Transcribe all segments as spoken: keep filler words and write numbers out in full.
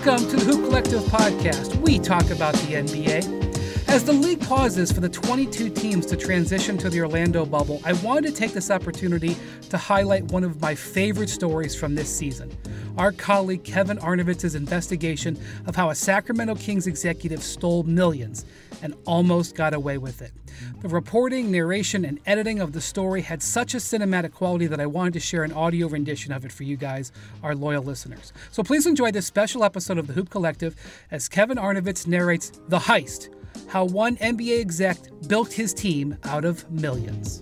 Welcome to the Hoop Collective podcast. We talk about the N B A. As the league pauses for the twenty-two teams to transition to the Orlando bubble, I wanted to take this opportunity to highlight one of my favorite stories from this season. Our colleague Kevin Arnovitz's investigation of how a Sacramento Kings executive stole millions and almost got away with it. The reporting, narration, and editing of the story had such a cinematic quality that I wanted to share an audio rendition of it for you guys, our loyal listeners. So please enjoy this special episode of the Hoop Collective as Kevin Arnovitz narrates The Heist, how one N B A exec built his team out of millions.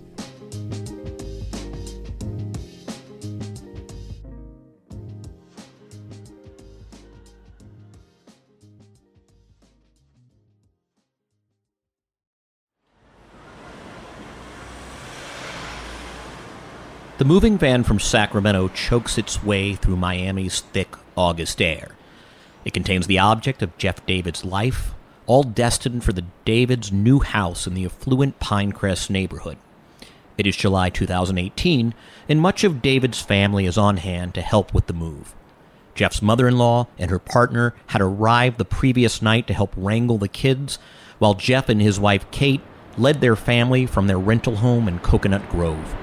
The moving van from Sacramento chokes its way through Miami's thick August air. It contains the object of Jeff David's life, all destined for the Davids' new house in the affluent Pinecrest neighborhood. It is July two thousand eighteen, and much of David's family is on hand to help with the move. Jeff's mother-in-law and her partner had arrived the previous night to help wrangle the kids, while Jeff and his wife Kate led their family from their rental home in Coconut Grove.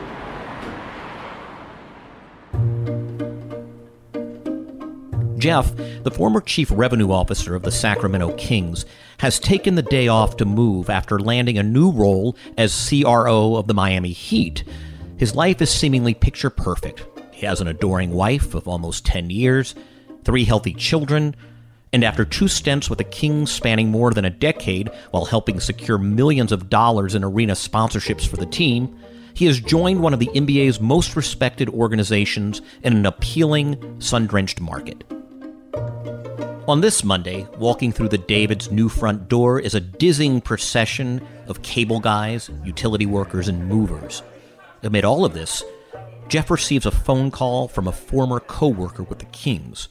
Jeff, the former chief revenue officer of the Sacramento Kings, has taken the day off to move after landing a new role as C R O of the Miami Heat. His life is seemingly picture perfect. He has an adoring wife of almost ten years, three healthy children, and after two stints with the Kings spanning more than a decade while helping secure millions of dollars in arena sponsorships for the team, he has joined one of the N B A's most respected organizations in an appealing, sun-drenched market. On this Monday, walking through the Davids' new front door is a dizzying procession of cable guys, utility workers, and movers. Amid all of this, Jeff receives a phone call from a former co-worker with the Kings.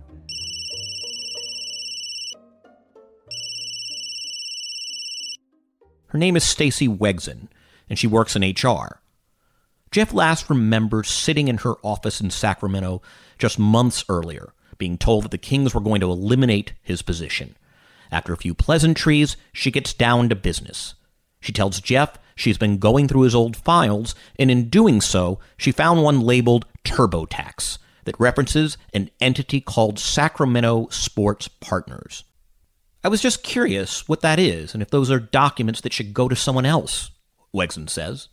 Her name is Stacey Wegzin, and she works in H R. Jeff last remembers sitting in her office in Sacramento just months earlier, being told that the Kings were going to eliminate his position. After a few pleasantries, she gets down to business. She tells Jeff she's been going through his old files, and in doing so, she found one labeled TurboTax that references an entity called Sacramento Sports Partners. I was just curious what that is, and if those are documents that should go to someone else, Wegzin says.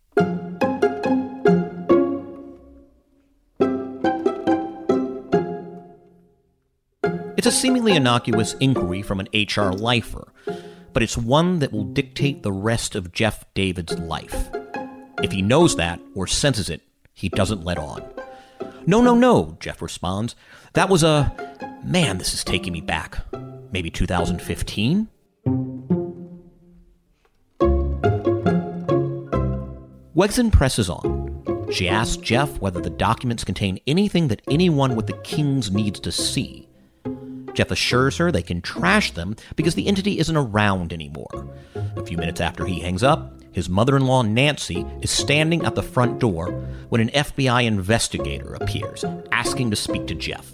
It's a seemingly innocuous inquiry from an H R lifer, but it's one that will dictate the rest of Jeff David's life. If he knows that, or senses it, he doesn't let on. No, no, no, Jeff responds. That was a... Man, this is taking me back. Maybe two thousand fifteen? Wegzin presses on. She asks Jeff whether the documents contain anything that anyone with the Kings needs to see. Jeff assures her they can trash them because the entity isn't around anymore. A few minutes after he hangs up, his mother-in-law Nancy is standing at the front door when an F B I investigator appears, asking to speak to Jeff.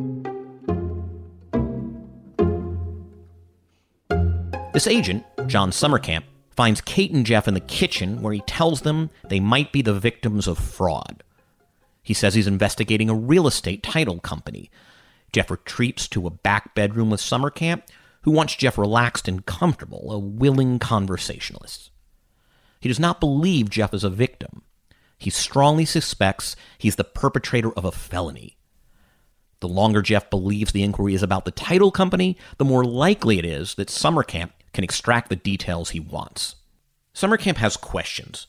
This agent, John Summercamp, finds Kate and Jeff in the kitchen where he tells them they might be the victims of fraud. He says he's investigating a real estate title company. Jeff retreats to a back bedroom with Summercamp, who wants Jeff relaxed and comfortable, a willing conversationalist. He does not believe Jeff is a victim. He strongly suspects he's the perpetrator of a felony. The longer Jeff believes the inquiry is about the title company, the more likely it is that Summercamp can extract the details he wants. Summercamp has questions.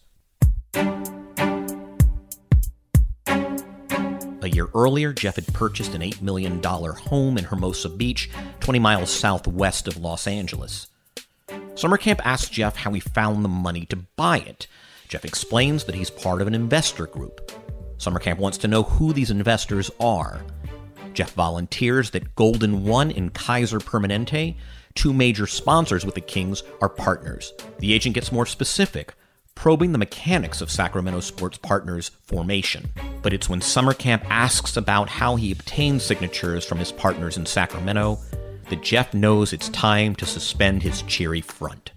A year earlier, Jeff had purchased an eight million dollars home in Hermosa Beach, twenty miles southwest of Los Angeles. Summercamp asks Jeff how he found the money to buy it. Jeff explains that he's part of an investor group. Summercamp wants to know who these investors are. Jeff volunteers that Golden One and Kaiser Permanente, two major sponsors with the Kings, are partners. The agent gets more specific. probing the mechanics of Sacramento Sports Partners' formation. But it's when Summercamp asks about how he obtained signatures from his partners in Sacramento that Jeff knows it's time to suspend his cheery front.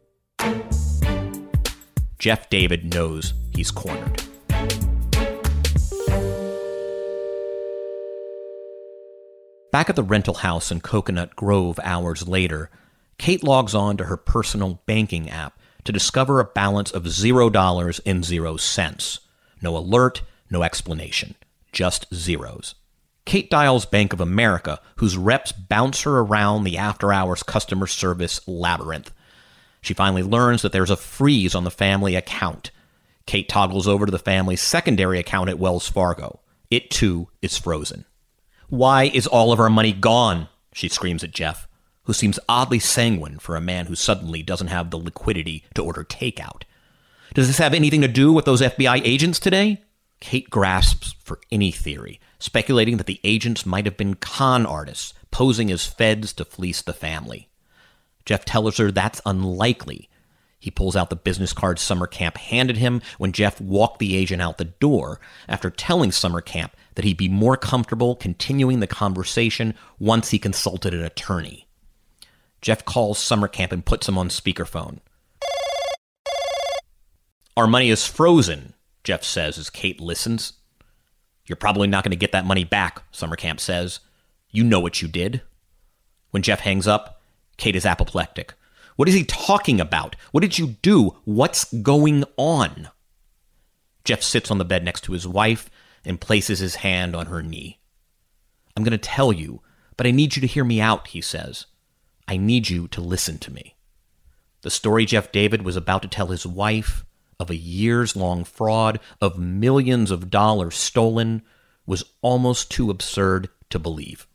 Jeff David knows he's cornered. Back at the rental house in Coconut Grove hours later, Kate logs on to her personal banking app to discover a balance of zero dollars and zero cents. No alert, no explanation, just zeros. Kate dials Bank of America, whose reps bounce her around the after-hours customer service labyrinth. She finally learns that there's a freeze on the family account. Kate toggles over to the family's secondary account at Wells Fargo. It, too, is frozen. "Why is all of our money gone?" she screams at Jeff, who seems oddly sanguine for a man who suddenly doesn't have the liquidity to order takeout. "Does this have anything to do with those F B I agents today?" Kate grasps for any theory, speculating that the agents might have been con artists, posing as feds to fleece the family. Jeff tells her that's unlikely. He pulls out the business card Summercamp handed him when Jeff walked the agent out the door, after telling Summercamp that he'd be more comfortable continuing the conversation once he consulted an attorney. Jeff calls Summercamp and puts him on speakerphone. "Our money is frozen," Jeff says as Kate listens. "You're probably not going to get that money back," Summercamp says. "You know what you did." When Jeff hangs up, Kate is apoplectic. "What is he talking about? What did you do? What's going on?" Jeff sits on the bed next to his wife and places his hand on her knee. "I'm going to tell you, but I need you to hear me out," he says. "I need you to listen to me." The story Jeff David was about to tell his wife of a years-long fraud, of millions of dollars stolen, was almost too absurd to believe.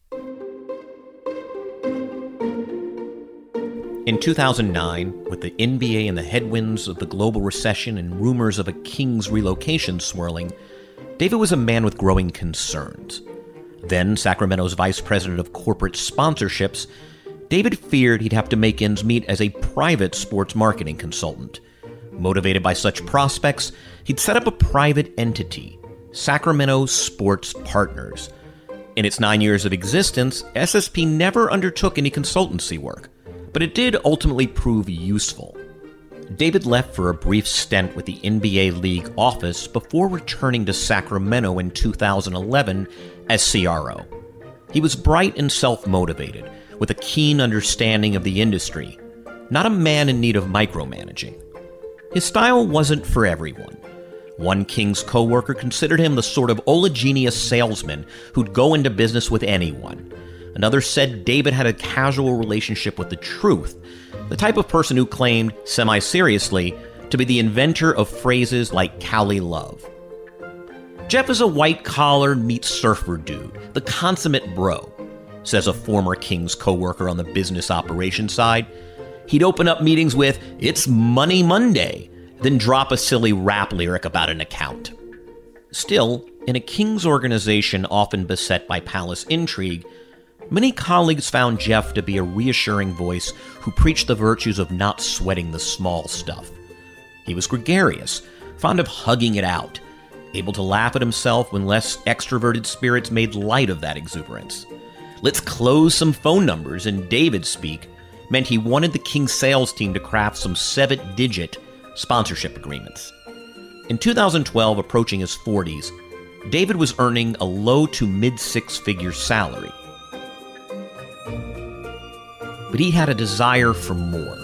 In two thousand nine, with the N B A in the headwinds of the global recession and rumors of a Kings relocation swirling, David was a man with growing concerns. Then Sacramento's vice president of corporate sponsorships, David feared he'd have to make ends meet as a private sports marketing consultant. Motivated by such prospects, he'd set up a private entity, Sacramento Sports Partners. In its nine years of existence, S S P never undertook any consultancy work, but it did ultimately prove useful. David left for a brief stint with the N B A League office before returning to Sacramento in two thousand eleven as C R O. He was bright and self-motivated, with a keen understanding of the industry, not a man in need of micromanaging. His style wasn't for everyone. One Kings co-worker considered him the sort of oleaginous salesman who'd go into business with anyone. Another said David had a casual relationship with the truth, the type of person who claimed, semi-seriously, to be the inventor of phrases like Cali Love. "Jeff is a white-collar meets surfer dude, the consummate bro," says a former Kings co-worker on the business operations side. He'd open up meetings with, "It's Money Monday," then drop a silly rap lyric about an account. Still, in a Kings organization often beset by palace intrigue, many colleagues found Jeff to be a reassuring voice who preached the virtues of not sweating the small stuff. He was gregarious, fond of hugging it out, able to laugh at himself when less extroverted spirits made light of that exuberance. "Let's close some phone numbers," in David speak, meant he wanted the Kings sales team to craft some seven-digit sponsorship agreements. In two thousand twelve, approaching his forties, David was earning a low to mid-six-figure salary. But he had a desire for more.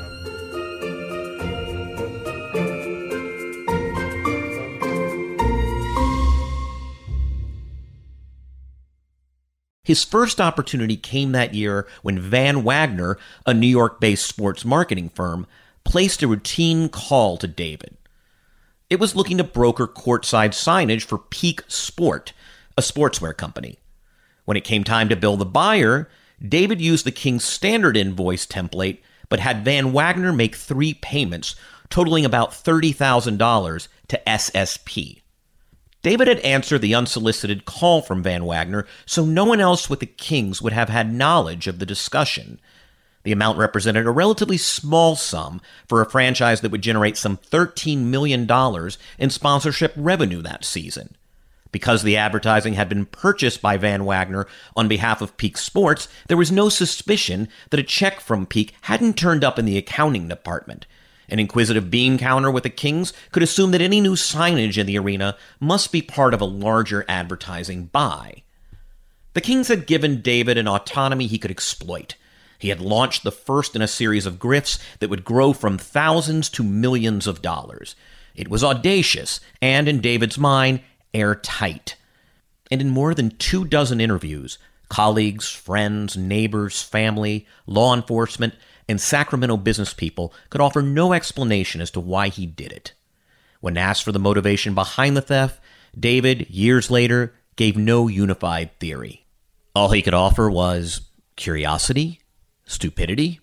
His first opportunity came that year when Van Wagner, a New York-based sports marketing firm, placed a routine call to David. It was looking to broker courtside signage for Peak Sport, a sportswear company. When it came time to bill the buyer, David used the King's standard invoice template, but had Van Wagner make three payments, totaling about thirty thousand dollars to S S P. David had answered the unsolicited call from Van Wagner, so no one else with the Kings would have had knowledge of the discussion. The amount represented a relatively small sum for a franchise that would generate some thirteen million dollars in sponsorship revenue that season. Because the advertising had been purchased by Van Wagner on behalf of Peak Sports, there was no suspicion that a check from Peak hadn't turned up in the accounting department. An inquisitive bean counter with the Kings could assume that any new signage in the arena must be part of a larger advertising buy. The Kings had given David an autonomy he could exploit. He had launched the first in a series of grifts that would grow from thousands to millions of dollars. It was audacious and, in David's mind, airtight. And in more than two dozen interviews, colleagues, friends, neighbors, family, law enforcement, and Sacramento business people could offer no explanation as to why he did it. When asked for the motivation behind the theft, David, years later, gave no unified theory. All he could offer was curiosity, stupidity.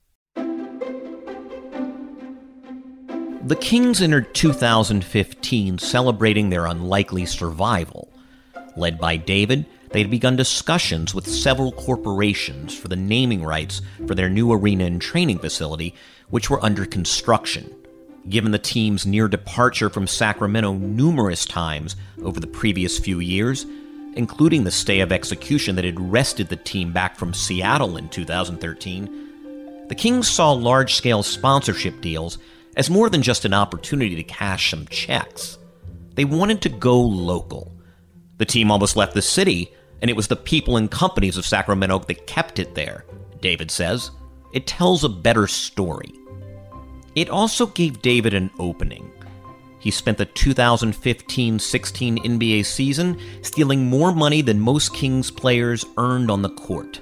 The Kings entered two thousand fifteen celebrating their unlikely survival. Led by David, they had begun discussions with several corporations for the naming rights for their new arena and training facility, which were under construction. Given the team's near departure from Sacramento numerous times over the previous few years, including the stay of execution that had wrested the team back from Seattle in two thousand thirteen, the Kings saw large-scale sponsorship deals as more than just an opportunity to cash some checks. They wanted to go local. The team almost left the city, and it was the people and companies of Sacramento that kept it there, David says. It tells a better story. It also gave David an opening. He spent the two thousand fifteen sixteen N B A season stealing more money than most Kings players earned on the court.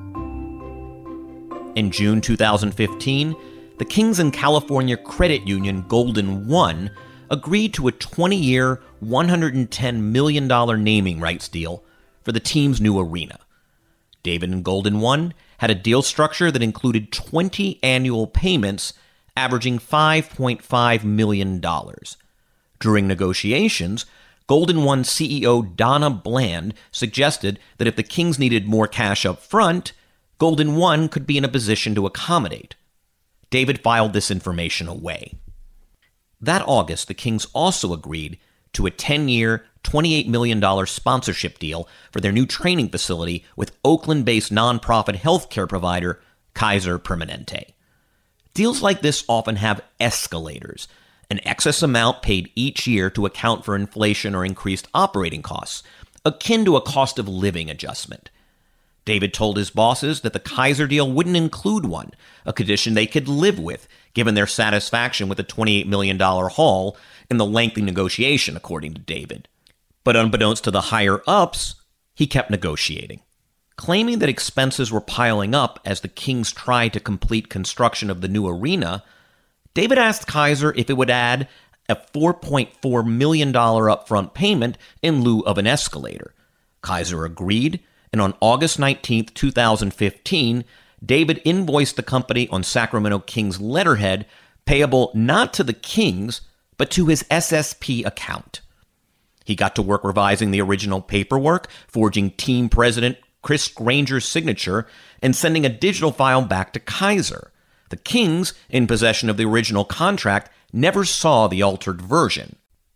In June two thousand fifteen, the Kings and California credit union Golden One agreed to a twenty-year, one hundred ten million dollars naming rights deal for the team's new arena. David and Golden One had a deal structure that included twenty annual payments averaging five point five million dollars. During negotiations, Golden One C E O Donna Bland suggested that if the Kings needed more cash up front, Golden One could be in a position to accommodate. David filed this information away. That August, the Kings also agreed to a ten-year, twenty-eight million dollars sponsorship deal for their new training facility with Oakland-based nonprofit healthcare provider Kaiser Permanente. Deals like this often have escalators, an excess amount paid each year to account for inflation or increased operating costs, akin to a cost of living adjustment. David told his bosses that the Kaiser deal wouldn't include one, a condition they could live with, given their satisfaction with the twenty-eight million dollars haul and the lengthy negotiation, according to David. But unbeknownst to the higher-ups, he kept negotiating. Claiming that expenses were piling up as the Kings tried to complete construction of the new arena, David asked Kaiser if it would add a four point four million dollars upfront payment in lieu of an escalator. Kaiser agreed, and on August nineteenth, two thousand fifteen, David invoiced the company on Sacramento Kings letterhead, payable not to the Kings, but to his S S P account. He got to work revising the original paperwork, forging team president Chris Granger's signature, and sending a digital file back to Kaiser. The Kings, in possession of the original contract, never saw the altered version.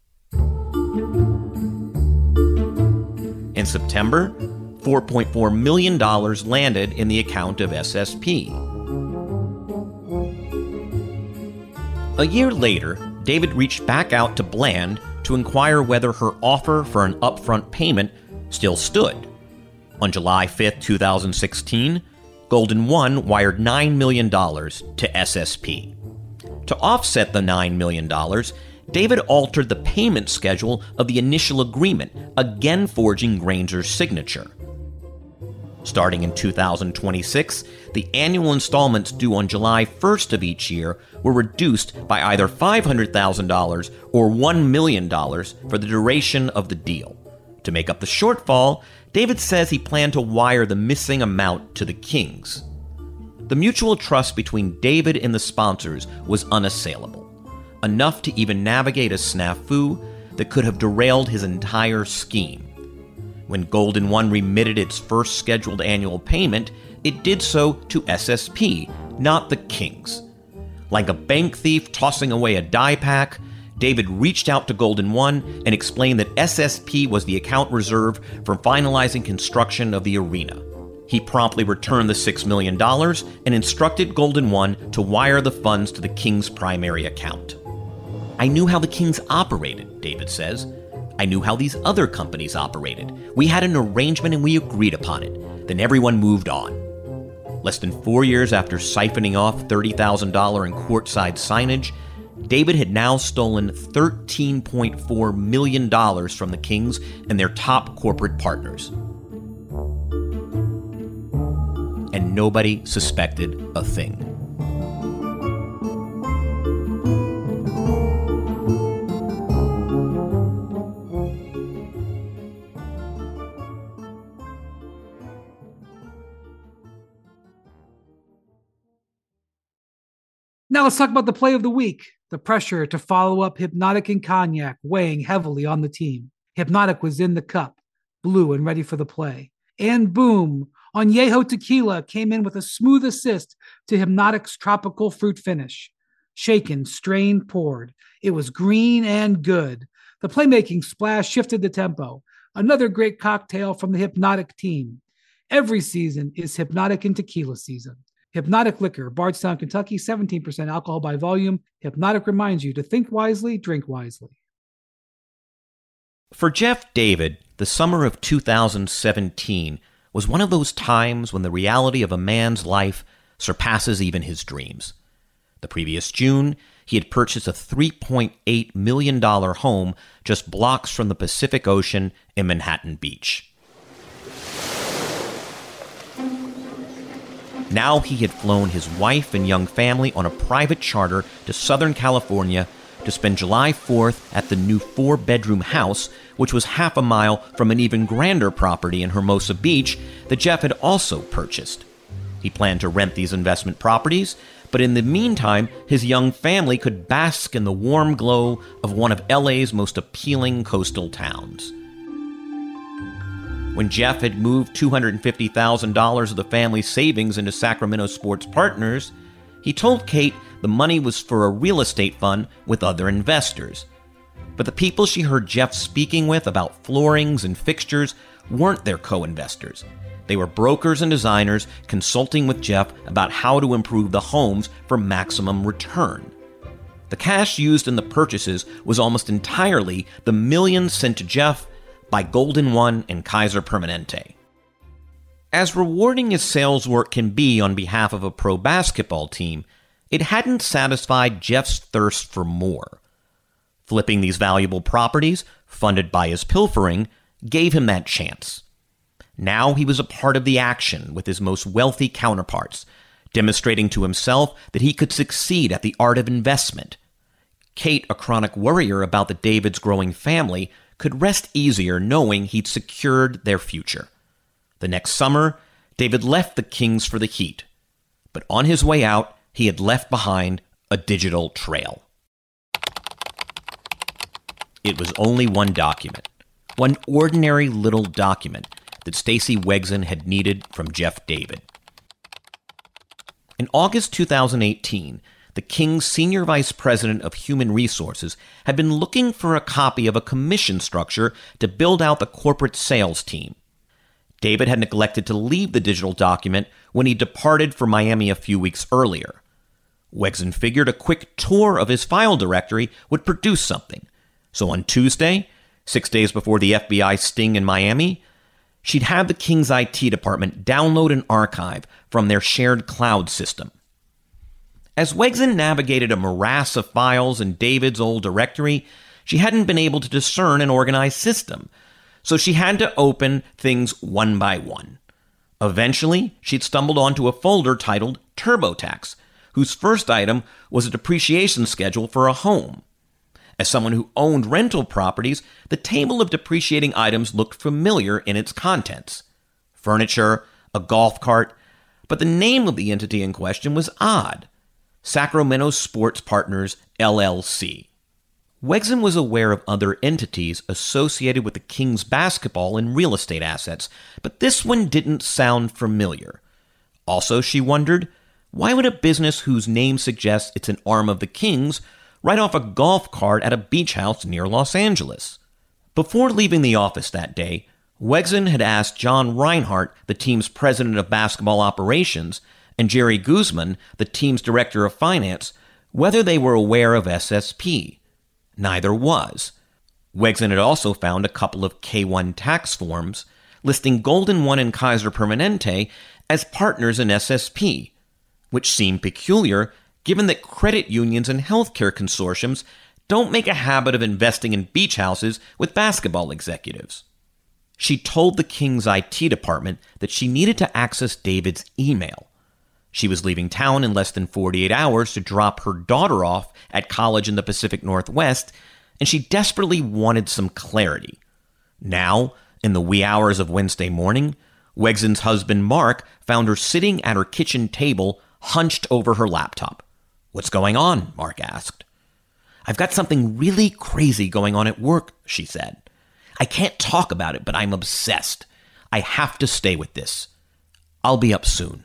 In September, four point four million dollars landed in the account of S S P. A year later, David reached back out to Bland to inquire whether her offer for an upfront payment still stood. On July fifth, two thousand sixteen, Golden One wired nine million dollars to S S P. To offset the nine million dollars, David altered the payment schedule of the initial agreement, again forging Granger's signature. Starting in two thousand twenty-six, the annual installments due on July first of each year were reduced by either five hundred thousand dollars or one million dollars for the duration of the deal. To make up the shortfall, David says he planned to wire the missing amount to the Kings. The mutual trust between David and the sponsors was unassailable, enough to even navigate a snafu that could have derailed his entire scheme. When Golden One remitted its first scheduled annual payment, it did so to S S P, not the Kings. Like a bank thief tossing away a die pack, David reached out to Golden One and explained that S S P was the account reserved for finalizing construction of the arena. He promptly returned the six million dollars and instructed Golden One to wire the funds to the Kings' primary account. I knew how the Kings operated, David says. I knew how these other companies operated. We had an arrangement and we agreed upon it. Then everyone moved on. Less than four years after siphoning off thirty thousand dollars in courtside signage, David had now stolen thirteen point four million dollars from the Kings and their top corporate partners. And nobody suspected a thing. Now let's talk about the play of the week. The pressure to follow up Hypnotic and Cognac weighing heavily on the team. Hypnotic was in the cup, blue and ready for the play. And boom, Añejo Tequila came in with a smooth assist to Hypnotic's tropical fruit finish. Shaken, strained, poured. It was green and good. The playmaking splash shifted the tempo. Another great cocktail from the Hypnotic team. Every season is Hypnotic and Tequila season. Hypnotic Liquor, Bardstown, Kentucky, seventeen percent alcohol by volume. Hypnotic reminds you to think wisely, drink wisely. For Jeff David, the summer of two thousand seventeen was one of those times when the reality of a man's life surpasses even his dreams. The previous June, he had purchased a three point eight million dollars home just blocks from the Pacific Ocean in Manhattan Beach. Now he had flown his wife and young family on a private charter to Southern California to spend July fourth at the new four-bedroom house, which was half a mile from an even grander property in Hermosa Beach that Jeff had also purchased. He planned to rent these investment properties, but in the meantime, his young family could bask in the warm glow of one of L A's most appealing coastal towns. When Jeff had moved two hundred fifty thousand dollars of the family's savings into Sacramento Sports Partners, he told Kate the money was for a real estate fund with other investors. But the people she heard Jeff speaking with about floorings and fixtures weren't their co-investors. They were brokers and designers consulting with Jeff about how to improve the homes for maximum return. The cash used in the purchases was almost entirely the millions sent to Jeff by Golden One and Kaiser Permanente. As rewarding as sales work can be on behalf of a pro basketball team, it hadn't satisfied Jeff's thirst for more. Flipping these valuable properties, funded by his pilfering, gave him that chance. Now he was a part of the action with his most wealthy counterparts, demonstrating to himself that he could succeed at the art of investment. Kate, a chronic worrier about the Davids' growing family, could rest easier knowing he'd secured their future. The next summer, David left the Kings for the Heat. But on his way out, he had left behind a digital trail. It was only one document, one ordinary little document that Stacey Wegzin had needed from Jeff David. In August two thousand eighteen, the Kings' senior vice president of human resources had been looking for a copy of a commission structure to build out the corporate sales team. David had neglected to leave the digital document when he departed for Miami a few weeks earlier. Wegzin figured a quick tour of his file directory would produce something. So on Tuesday, six days before the F B I sting in Miami, she'd have the Kings' I T department download an archive from their shared cloud system. As Wegzin navigated a morass of files in David's old directory, she hadn't been able to discern an organized system, so she had to open things one by one. Eventually, she'd stumbled onto a folder titled TurboTax, whose first item was a depreciation schedule for a home. As someone who owned rental properties, the table of depreciating items looked familiar in its contents. Furniture, a golf cart, but the name of the entity in question was odd. Sacramento Sports Partners, L L C. Wegzin was aware of other entities associated with the Kings' basketball and real estate assets, but this one didn't sound familiar. Also, she wondered, why would a business whose name suggests it's an arm of the Kings write off a golf cart at a beach house near Los Angeles? Before leaving the office that day, Wegzin had asked John Reinhart, the team's president of basketball operations, and Jerry Guzman, the team's director of finance, whether they were aware of S S P. Neither was. Wegzin had also found a couple of K one tax forms listing Golden One and Kaiser Permanente as partners in S S P, which seemed peculiar given that credit unions and healthcare consortiums don't make a habit of investing in beach houses with basketball executives. She told the Kings I T department that she needed to access David's email. She was leaving town in less than forty-eight hours to drop her daughter off at college in the Pacific Northwest, and she desperately wanted some clarity. Now, in the wee hours of Wednesday morning, Wegzin's husband Mark found her sitting at her kitchen table, hunched over her laptop. "What's going on?" Mark asked. "I've got something really crazy going on at work," she said. "I can't talk about it, but I'm obsessed. I have to stay with this. I'll be up soon."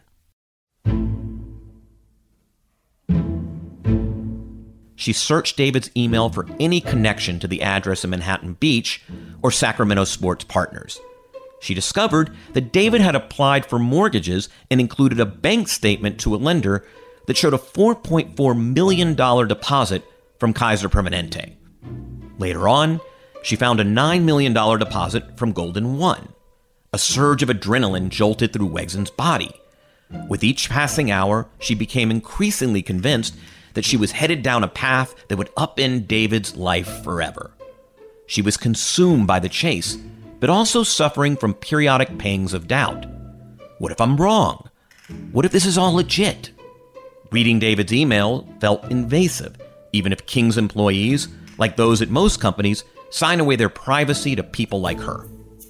She searched David's email for any connection to the address in Manhattan Beach or Sacramento Sports Partners. She discovered that David had applied for mortgages and included a bank statement to a lender that showed a four point four million dollars deposit from Kaiser Permanente. Later on, she found a nine million dollars deposit from Golden One. A surge of adrenaline jolted through Wegzin's body. With each passing hour, she became increasingly convinced that she was headed down a path that would upend David's life forever. She was consumed by the chase, but also suffering from periodic pangs of doubt. What if I'm wrong? What if this is all legit? Reading David's email felt invasive, even if King's employees, like those at most companies, sign away their privacy to people like her.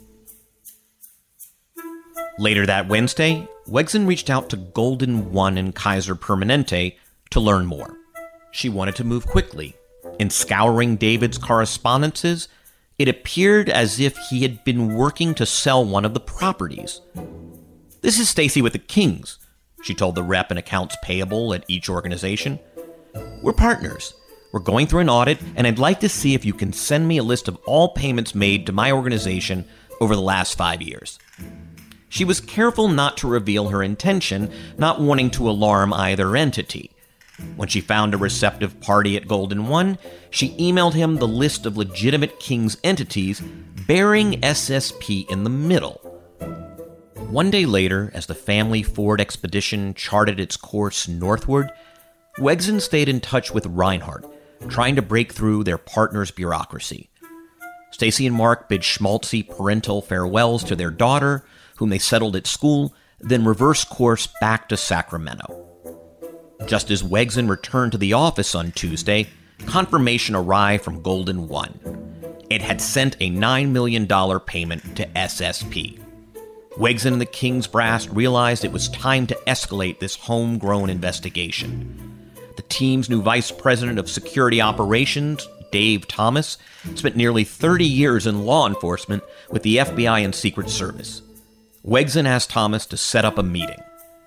Later that Wednesday, Wegzin reached out to Golden One and Kaiser Permanente to learn more. She wanted to move quickly. In scouring David's correspondences, it appeared as if he had been working to sell one of the properties. "This is Stacy with the Kings," she told the rep and accounts payable at each organization. "We're partners. We're going through an audit, and I'd like to see if you can send me a list of all payments made to my organization over the last five years. She was careful not to reveal her intention, not wanting to alarm either entity. When she found a receptive party at Golden One, she emailed him the list of legitimate King's entities bearing S S P in the middle. One day later, as the family Ford expedition charted its course northward, Wegzin stayed in touch with Reinhart, trying to break through their partner's bureaucracy. Stacy and Mark bid schmaltzy parental farewells to their daughter, whom they settled at school, then reversed course back to Sacramento. Just as Wegzin returned to the office on Tuesday, confirmation arrived from Golden One. It had sent a nine million dollars payment to S S P. Wegzin and the King's brass realized it was time to escalate this homegrown investigation. The team's new vice president of security operations, Dave Thomas, spent nearly thirty years in law enforcement with the F B I and Secret Service. Wegzin asked Thomas to set up a meeting.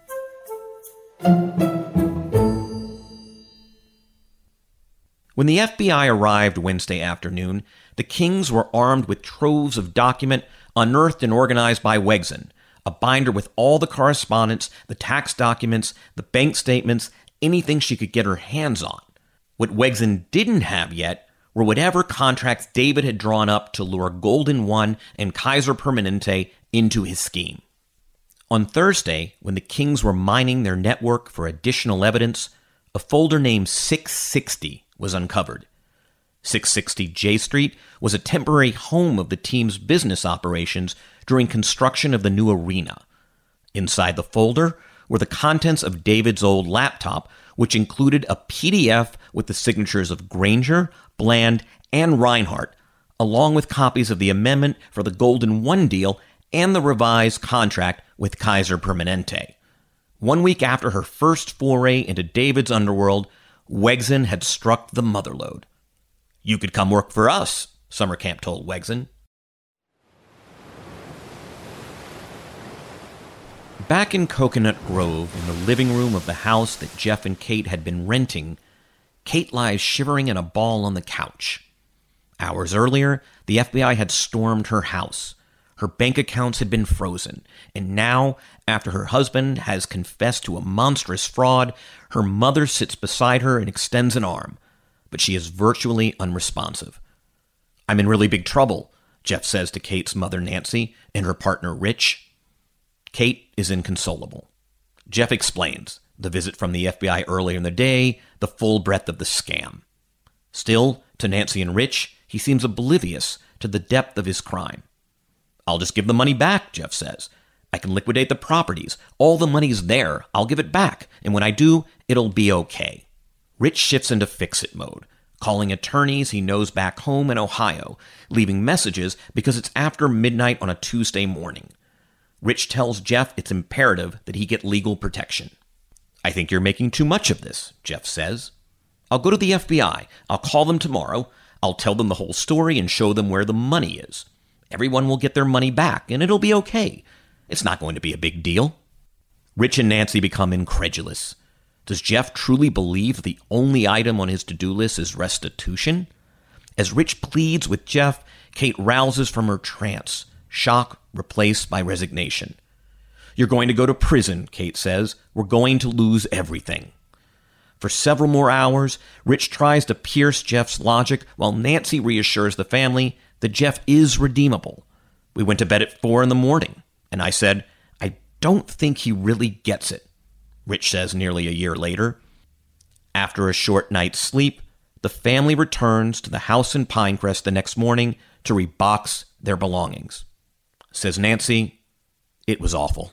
When the F B I arrived Wednesday afternoon, the Kings were armed with troves of document unearthed and organized by Wegzin, a binder with all the correspondence, the tax documents, the bank statements, anything she could get her hands on. What Wegzin didn't have yet were whatever contracts David had drawn up to lure Golden One and Kaiser Permanente into his scheme. On Thursday, when the Kings were mining their network for additional evidence, a folder named six sixty was uncovered. six sixty J Street was a temporary home of the team's business operations during construction of the new arena. Inside the folder were the contents of David's old laptop, which included a P D F with the signatures of Granger, Bland, and Reinhart, along with copies of the amendment for the Golden One deal and the revised contract with Kaiser Permanente. One week after her first foray into David's underworld, Wegzin had struck the motherlode. "You could come work for us," Summercamp told Wegzin. Back in Coconut Grove, in the living room of the house that Jeff and Kate had been renting, Kate lies shivering in a ball on the couch. Hours earlier, the F B I had stormed her house. Her bank accounts had been frozen, and now, after her husband has confessed to a monstrous fraud, her mother sits beside her and extends an arm, but she is virtually unresponsive. "I'm in really big trouble," Jeff says to Kate's mother, Nancy, and her partner, Rich. Kate is inconsolable. Jeff explains the visit from the F B I earlier in the day, the full breadth of the scam. Still, to Nancy and Rich, he seems oblivious to the depth of his crime. "I'll just give the money back," Jeff says. "I can liquidate the properties. All the money's there. I'll give it back. And when I do, it'll be okay." Rich shifts into fix-it mode, calling attorneys he knows back home in Ohio, leaving messages because it's after midnight on a Tuesday morning. Rich tells Jeff it's imperative that he get legal protection. "I think you're making too much of this," Jeff says. "I'll go to the F B I. I'll call them tomorrow. I'll tell them the whole story and show them where the money is. Everyone will get their money back, and it'll be okay. It's not going to be a big deal." Rich and Nancy become incredulous. Does Jeff truly believe that the only item on his to-do list is restitution? As Rich pleads with Jeff, Kate rouses from her trance, shock replaced by resignation. "You're going to go to prison," Kate says. "We're going to lose everything." For several more hours, Rich tries to pierce Jeff's logic while Nancy reassures the family that Jeff is redeemable. "We went to bed at four in the morning, and I said, I don't think he really gets it," Rich says nearly a year later. After a short night's sleep, the family returns to the house in Pinecrest the next morning to rebox their belongings. Says Nancy, "It was awful."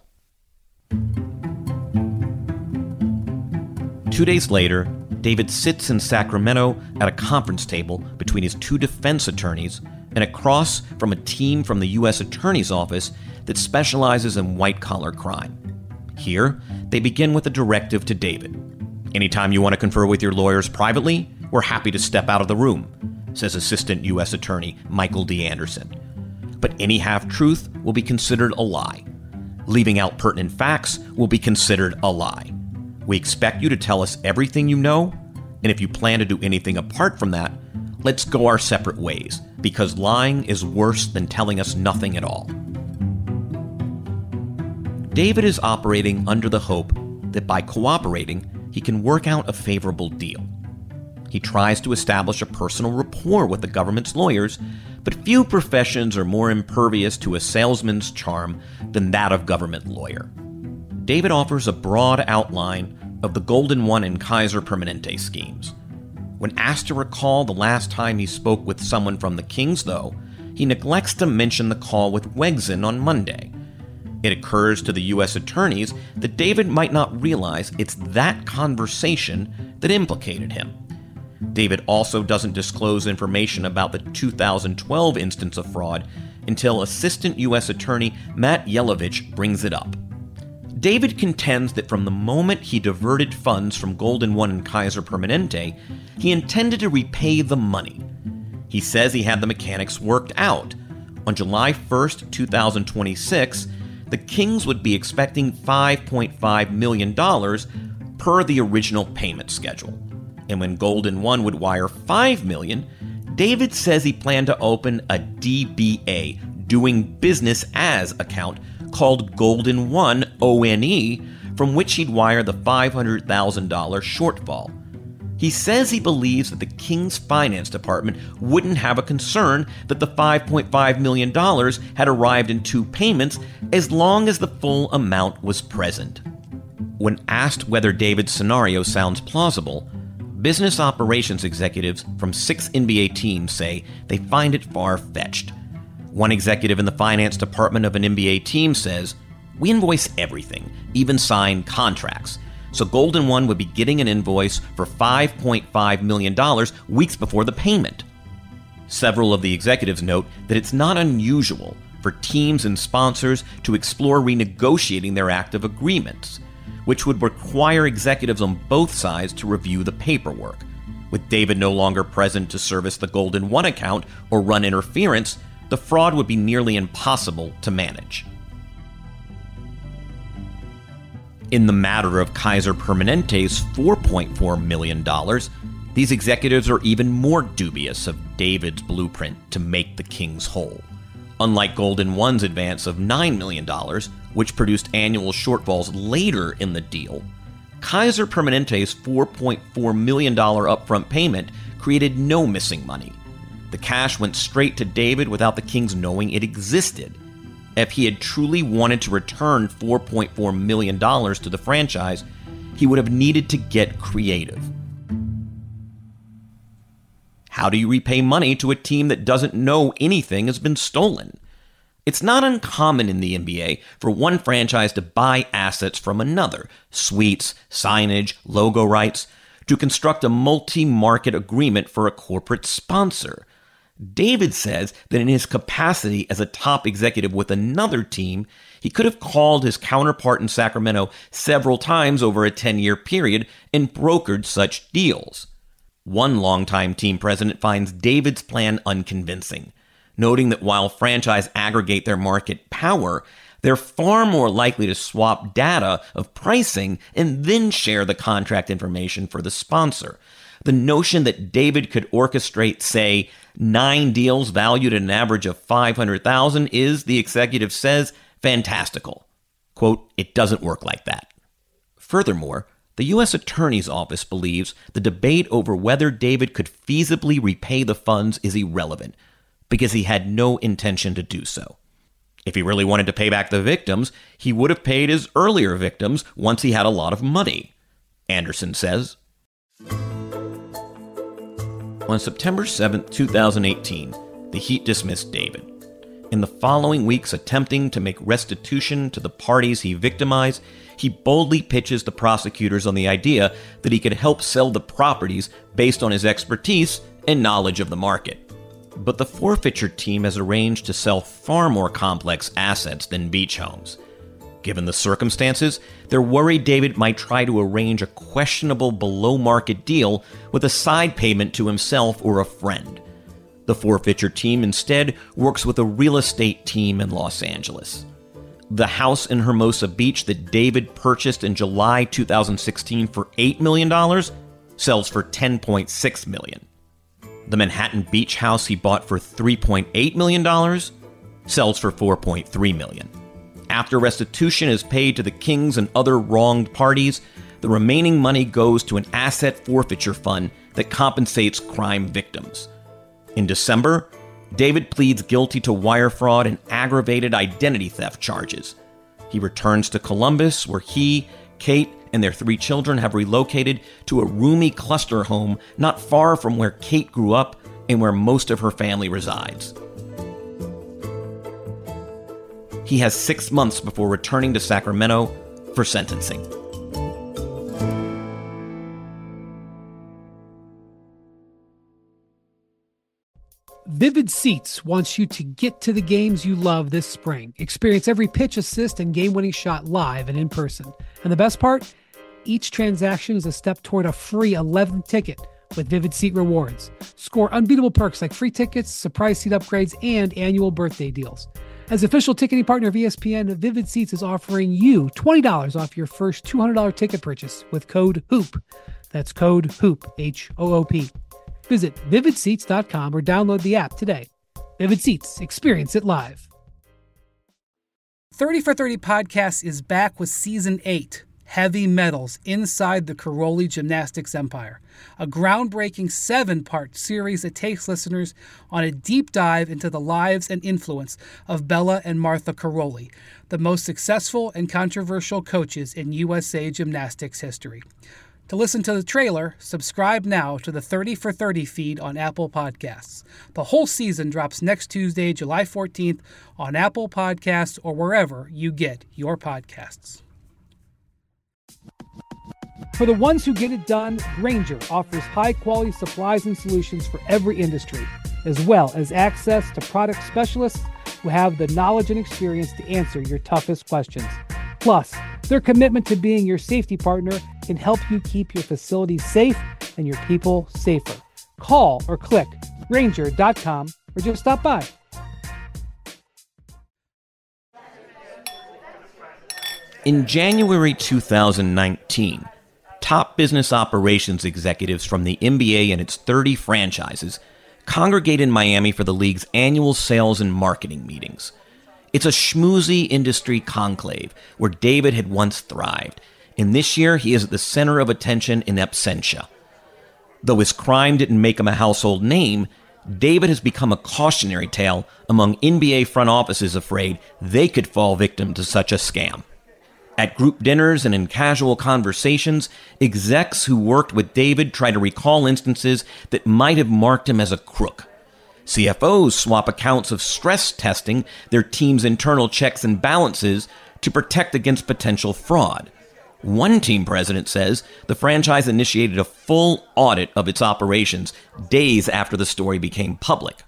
Two days later, David sits in Sacramento at a conference table between his two defense attorneys and across from a team from the U S Attorney's Office that specializes in white-collar crime. Here, they begin with a directive to David. "Anytime you want to confer with your lawyers privately, we're happy to step out of the room," says Assistant U S Attorney Michael D. Anderson. "But any half-truth will be considered a lie. Leaving out pertinent facts will be considered a lie. We expect you to tell us everything you know, and if you plan to do anything apart from that, let's go our separate ways, because lying is worse than telling us nothing at all." David is operating under the hope that by cooperating, he can work out a favorable deal. He tries to establish a personal rapport with the government's lawyers, but few professions are more impervious to a salesman's charm than that of government lawyer. David offers a broad outline of the Golden One and Kaiser Permanente schemes. When asked to recall the last time he spoke with someone from the Kings, though, he neglects to mention the call with Wegzin on Monday. It occurs to the U S attorneys that David might not realize it's that conversation that implicated him. David also doesn't disclose information about the two thousand twelve instance of fraud until Assistant U S Attorney Matt Yelovich brings it up. David contends that from the moment he diverted funds from Golden One and Kaiser Permanente, he intended to repay the money. He says he had the mechanics worked out. On July first, twenty twenty-six, the Kings would be expecting five point five million dollars per the original payment schedule. And when Golden One would wire five million dollars, David says he planned to open a D B A, doing business as account, called Golden One O N E, from which he'd wire the five hundred thousand dollars shortfall. He says he believes that the King's finance department wouldn't have a concern that the five point five million dollars had arrived in two payments as long as the full amount was present. When asked whether David's scenario sounds plausible, business operations executives from six N B A teams say they find it far-fetched. One executive in the finance department of an N B A team says, "We invoice everything, even sign contracts. So Golden One would be getting an invoice for five point five million dollars weeks before the payment." Several of the executives note that it's not unusual for teams and sponsors to explore renegotiating their active agreements, which would require executives on both sides to review the paperwork. With David no longer present to service the Golden One account or run interference, the fraud would be nearly impossible to manage. In the matter of Kaiser Permanente's four point four million dollars, these executives are even more dubious of David's blueprint to make the Kings whole. Unlike Golden One's advance of nine million dollars, which produced annual shortfalls later in the deal, Kaiser Permanente's four point four million dollars upfront payment created no missing money. The cash went straight to David without the Kings knowing it existed. If he had truly wanted to return four point four million dollars to the franchise, he would have needed to get creative. How do you repay money to a team that doesn't know anything has been stolen? It's not uncommon in the N B A for one franchise to buy assets from another, suites, signage, logo rights, to construct a multi-market agreement for a corporate sponsor. David says that in his capacity as a top executive with another team, he could have called his counterpart in Sacramento several times over a ten-year period and brokered such deals. One longtime team president finds David's plan unconvincing, noting that while franchises aggregate their market power, they're far more likely to swap data of pricing and then share the contract information for the sponsor. The notion that David could orchestrate, say, nine deals valued at an average of five hundred thousand dollars is, the executive says, fantastical. Quote, it doesn't work like that. Furthermore, the U S Attorney's Office believes the debate over whether David could feasibly repay the funds is irrelevant, because he had no intention to do so. If he really wanted to pay back the victims, he would have paid his earlier victims once he had a lot of money, Anderson says. On September seventh, twenty eighteen, the Heat dismissed David. In the following weeks, attempting to make restitution to the parties he victimized, he boldly pitches the prosecutors on the idea that he could help sell the properties based on his expertise and knowledge of the market. But the forfeiture team has arranged to sell far more complex assets than beach homes. Given the circumstances, they're worried David might try to arrange a questionable below-market deal with a side payment to himself or a friend. The forfeiture team instead works with a real estate team in Los Angeles. The house in Hermosa Beach that David purchased in July two thousand sixteen for eight million dollars sells for ten point six million dollars. The Manhattan Beach house he bought for three point eight million dollars sells for four point three million dollars. After restitution is paid to the Kings and other wronged parties, the remaining money goes to an asset forfeiture fund that compensates crime victims. In December, David pleads guilty to wire fraud and aggravated identity theft charges. He returns to Columbus, where he, Kate, and their three children have relocated to a roomy cluster home not far from where Kate grew up and where most of her family resides. He has six months before returning to Sacramento for sentencing. Vivid Seats wants you to get to the games you love this spring. Experience every pitch, assist, and game-winning shot live and in person. And the best part? Each transaction is a step toward a free eleventh ticket with Vivid Seat Rewards. Score unbeatable perks like free tickets, surprise seat upgrades, and annual birthday deals. As official ticketing partner of E S P N, Vivid Seats is offering you twenty dollars off your first two hundred dollars ticket purchase with code HOOP. That's code HOOP, H O O P. Visit vivid seats dot com or download the app today. Vivid Seats. Experience it live. thirty for thirty Podcast is back with Season eight, Heavy Metals Inside the Karolyi Gymnastics Empire, a groundbreaking seven-part series that takes listeners on a deep dive into the lives and influence of Bela and Martha Karolyi, the most successful and controversial coaches in U S A gymnastics history. To listen to the trailer, subscribe now to the thirty for thirty feed on Apple Podcasts. The whole season drops next Tuesday, July fourteenth on Apple Podcasts or wherever you get your podcasts. For the ones who get it done, Grainger offers high-quality supplies and solutions for every industry, as well as access to product specialists who have the knowledge and experience to answer your toughest questions. Plus, their commitment to being your safety partner can help you keep your facilities safe and your people safer. Call or click Grainger dot com or just stop by. In January two thousand nineteen, top business operations executives from the N B A and its thirty franchises congregate in Miami for the league's annual sales and marketing meetings. It's a schmoozy industry conclave where David had once thrived, and this year he is at the center of attention in absentia. Though his crime didn't make him a household name, David has become a cautionary tale among N B A front offices afraid they could fall victim to such a scam. At group dinners and in casual conversations, execs who worked with David try to recall instances that might have marked him as a crook. C F Os swap accounts of stress testing their team's internal checks and balances to protect against potential fraud. One team president says the franchise initiated a full audit of its operations days after the story became public.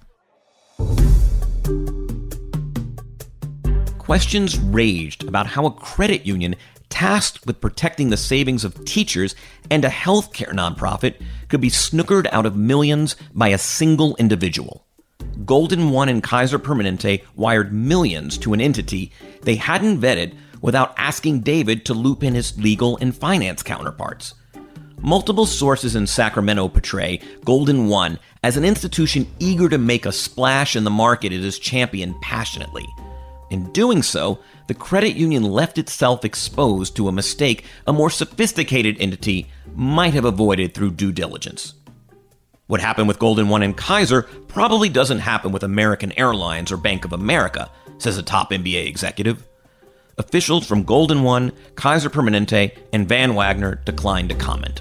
Questions raged about how a credit union tasked with protecting the savings of teachers and a healthcare nonprofit could be snookered out of millions by a single individual. Golden One and Kaiser Permanente wired millions to an entity they hadn't vetted without asking David to loop in his legal and finance counterparts. Multiple sources in Sacramento portray Golden One as an institution eager to make a splash in the market it has championed passionately. In doing so, the credit union left itself exposed to a mistake a more sophisticated entity might have avoided through due diligence. What happened with Golden One and Kaiser probably doesn't happen with American Airlines or Bank of America, says a top N B A executive. Officials from Golden One, Kaiser Permanente, and Van Wagner declined to comment.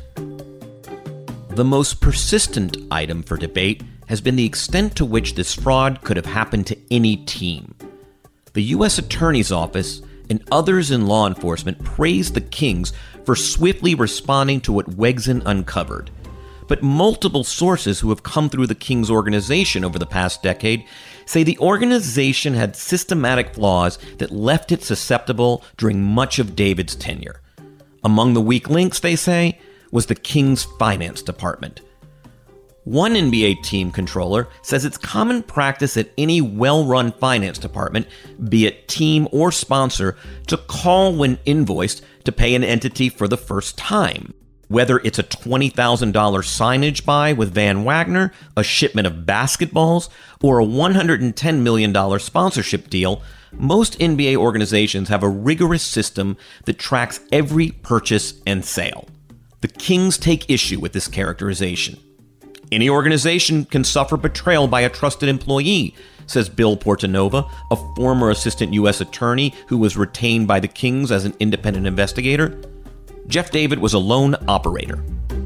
The most persistent item for debate has been the extent to which this fraud could have happened to any team. The U S Attorney's Office and others in law enforcement praised the Kings for swiftly responding to what Wegzin uncovered. But multiple sources who have come through the Kings organization over the past decade say the organization had systematic flaws that left it susceptible during much of David's tenure. Among the weak links, they say, was the Kings' finance department. One N B A team controller says it's common practice at any well-run finance department, be it team or sponsor, to call when invoiced to pay an entity for the first time. Whether it's a twenty thousand dollars signage buy with Van Wagner, a shipment of basketballs, or a one hundred ten million dollars sponsorship deal, most N B A organizations have a rigorous system that tracks every purchase and sale. The Kings take issue with this characterization. Any organization can suffer betrayal by a trusted employee, says Bill Portanova, a former assistant U S attorney who was retained by the Kings as an independent investigator. Jeff David was a lone operator.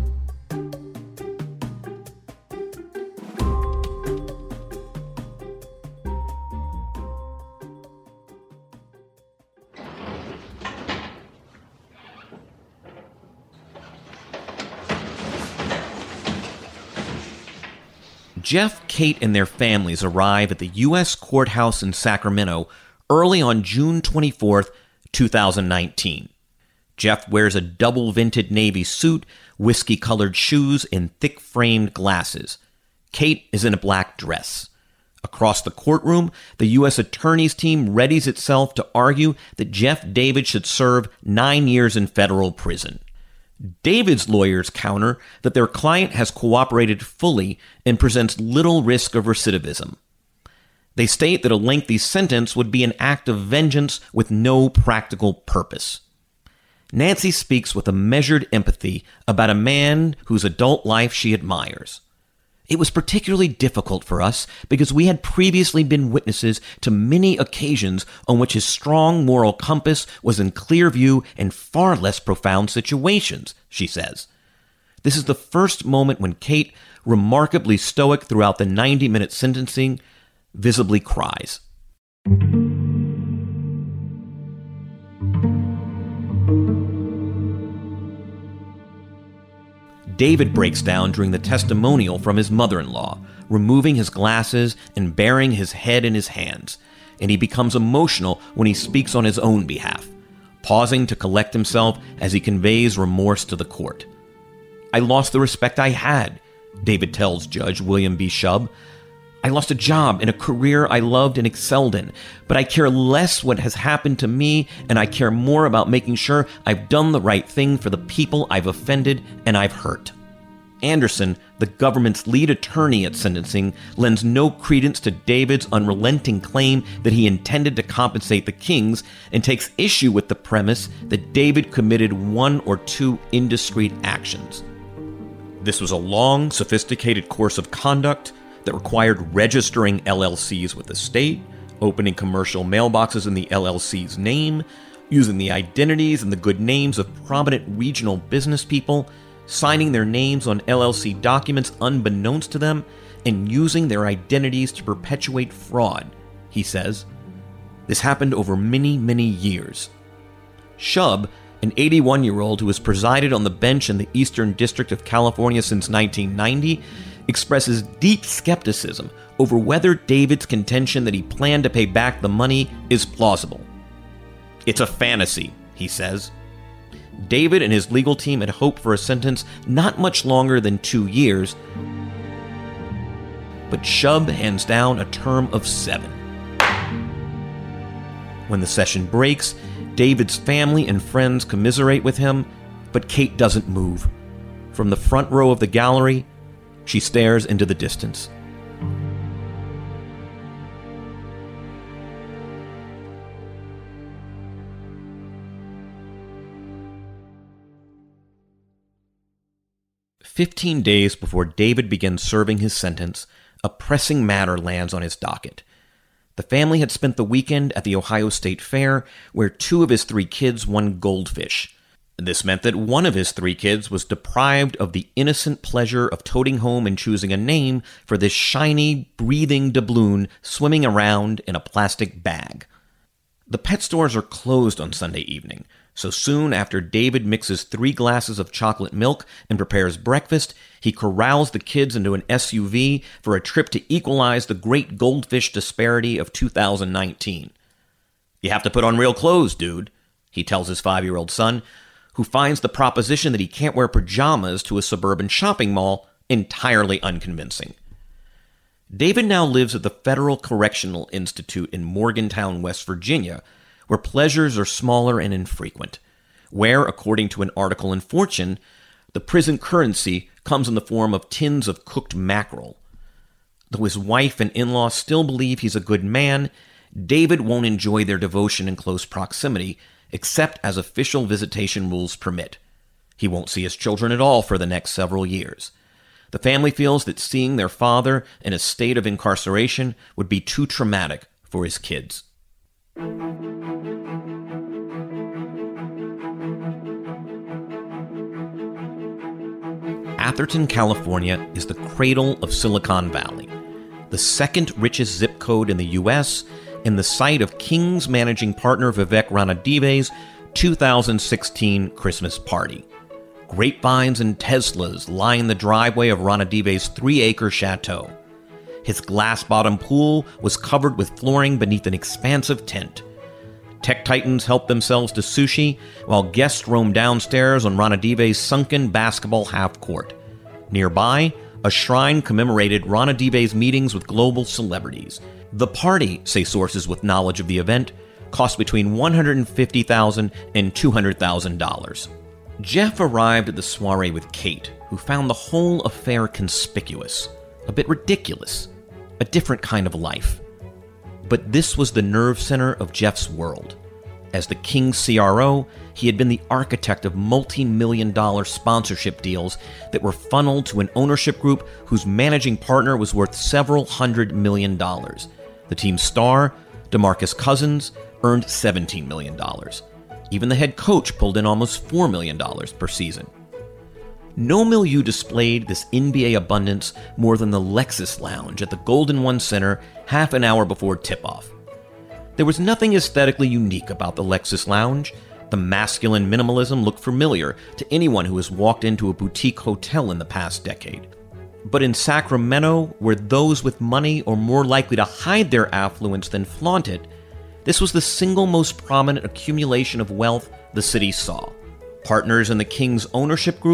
Jeff, Kate, and their families arrive at the U S courthouse in Sacramento early on June twenty-fourth, two thousand nineteen. Jeff wears a double-vented navy suit, whiskey-colored shoes, and thick-framed glasses. Kate is in a black dress. Across the courtroom, the U S Attorney's team readies itself to argue that Jeff David should serve nine years in federal prison. David's lawyers counter that their client has cooperated fully and presents little risk of recidivism. They state that a lengthy sentence would be an act of vengeance with no practical purpose. Nancy speaks with a measured empathy about a man whose adult life she admires. It was particularly difficult for us because we had previously been witnesses to many occasions on which his strong moral compass was in clear view in far less profound situations, she says. This is the first moment when Kate, remarkably stoic throughout the ninety-minute sentencing, visibly cries. David breaks down during the testimonial from his mother-in-law, removing his glasses and burying his head in his hands, and he becomes emotional when he speaks on his own behalf, pausing to collect himself as he conveys remorse to the court. "I lost the respect I had," David tells Judge William B. Shub. I lost a job and a career I loved and excelled in, but I care less what has happened to me, and I care more about making sure I've done the right thing for the people I've offended and I've hurt. Anderson, the government's lead attorney at sentencing, lends no credence to David's unrelenting claim that he intended to compensate the Kings and takes issue with the premise that David committed one or two indiscreet actions. This was a long, sophisticated course of conduct that required registering L L Cs with the state, opening commercial mailboxes in the L L C's name, using the identities and the good names of prominent regional business people, signing their names on L L C documents unbeknownst to them, and using their identities to perpetuate fraud, he says. This happened over many, many years. Shub, an eighty-one-year-old who has presided on the bench in the Eastern District of California since nineteen ninety, expresses deep skepticism over whether David's contention that he planned to pay back the money is plausible. It's a fantasy, he says. David and his legal team had hoped for a sentence not much longer than two years, but Shub hands down a term of seven. When the session breaks, David's family and friends commiserate with him, but Kate doesn't move. From the front row of the gallery, she stares into the distance. Fifteen days before David begins serving his sentence, a pressing matter lands on his docket. The family had spent the weekend at the Ohio State Fair, where two of his three kids won goldfish. This meant that one of his three kids was deprived of the innocent pleasure of toting home and choosing a name for this shiny, breathing doubloon swimming around in a plastic bag. The pet stores are closed on Sunday evening, so soon after David mixes three glasses of chocolate milk and prepares breakfast, he corrals the kids into an S U V for a trip to equalize the great goldfish disparity of two thousand nineteen. "You have to put on real clothes, dude," he tells his five-year-old son, who finds the proposition that he can't wear pajamas to a suburban shopping mall entirely unconvincing. David now lives at the Federal Correctional Institute in Morgantown, West Virginia, where pleasures are smaller and infrequent, where, according to an article in Fortune, the prison currency comes in the form of tins of cooked mackerel. Though his wife and in-laws still believe he's a good man, David won't enjoy their devotion in close proximity, except as official visitation rules permit. He won't see his children at all for the next several years. The family feels that seeing their father in a state of incarceration would be too traumatic for his kids. Atherton, California is the cradle of Silicon Valley, the second richest zip code in the U S and the site of King's managing partner Vivek Ranadive's two thousand sixteen Christmas party. Grapevines and Teslas line the driveway of Ranadive's three-acre chateau. His glass-bottom pool was covered with flooring beneath an expansive tent. Tech titans help themselves to sushi, while guests roam downstairs on Ranadive's sunken basketball half-court. Nearby, a shrine commemorated Ranadive's meetings with global celebrities. The party, say sources with knowledge of the event, cost between one hundred fifty thousand dollars and two hundred thousand dollars. Jeff arrived at the soiree with Kate, who found the whole affair conspicuous, a bit ridiculous, a different kind of life. But this was the nerve center of Jeff's world. As the King's C R O, he had been the architect of multi-million dollar sponsorship deals that were funneled to an ownership group whose managing partner was worth several hundred million dollars. The team's star, DeMarcus Cousins, earned seventeen million dollars. Even the head coach pulled in almost four million dollars per season. No milieu displayed this N B A abundance more than the Lexus Lounge at the Golden One Center half an hour before tip-off. There was nothing aesthetically unique about the Lexus Lounge. The masculine minimalism looked familiar to anyone who has walked into a boutique hotel in the past decade. But in Sacramento, where those with money are more likely to hide their affluence than flaunt it, this was the single most prominent accumulation of wealth the city saw. Partners in the King's ownership group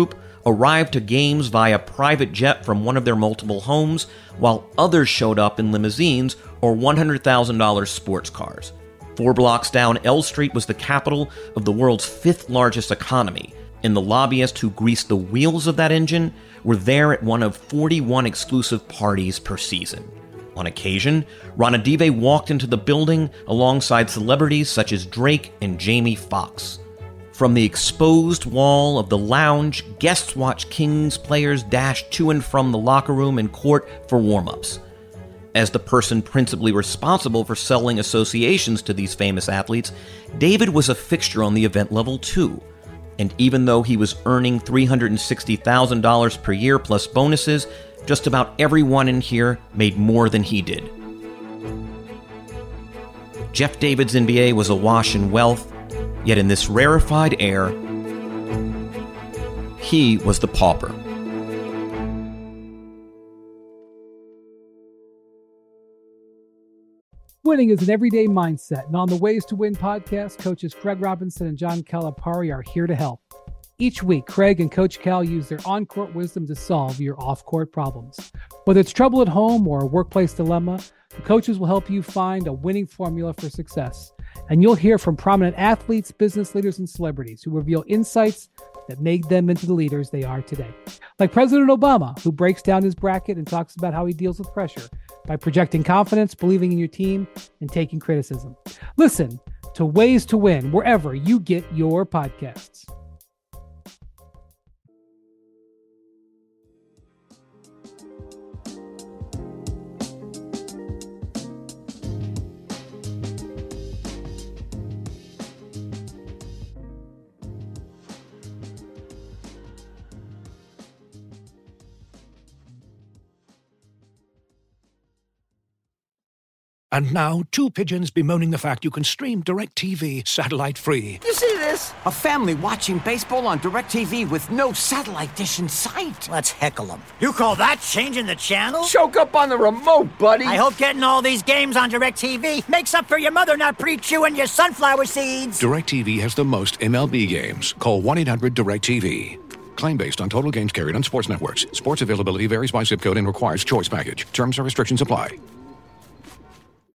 arrived to games via private jet from one of their multiple homes, while others showed up in limousines or one hundred thousand dollars sports cars. Four blocks down, L Street was the capital of the world's fifth largest economy, and the lobbyists who greased the wheels of that engine were there at one of forty-one exclusive parties per season. On occasion, Ranadive walked into the building alongside celebrities such as Drake and Jamie Foxx. From the exposed wall of the lounge, guests watched Kings players dash to and from the locker room and court for warm-ups. As the person principally responsible for selling associations to these famous athletes, David was a fixture on the event level too. And even though he was earning three hundred sixty thousand dollars per year plus bonuses, just about everyone in here made more than he did. Jeff David's N B A was awash in wealth, yet in this rarefied air, he was the pauper. Winning is an everyday mindset, and on the Ways to Win podcast, coaches Craig Robinson and John Calipari are here to help. Each week, Craig and Coach Cal use their on-court wisdom to solve your off-court problems. Whether it's trouble at home or a workplace dilemma, the coaches will help you find a winning formula for success. And you'll hear from prominent athletes, business leaders, and celebrities who reveal insights that made them into the leaders they are today. Like President Obama, who breaks down his bracket and talks about how he deals with pressure by projecting confidence, believing in your team, and taking criticism. Listen to Ways to Win wherever you get your podcasts. And now, two pigeons bemoaning the fact you can stream DirecTV satellite-free. You see this? A family watching baseball on DirecTV with no satellite dish in sight. Let's heckle them. You call that changing the channel? Choke up on the remote, buddy. I hope getting all these games on DirecTV makes up for your mother not pre-chewing your sunflower seeds. DirecTV has the most M L B games. Call one eight hundred direct T V. Claim based on total games carried on sports networks. Sports availability varies by zip code and requires choice package. Terms and restrictions apply.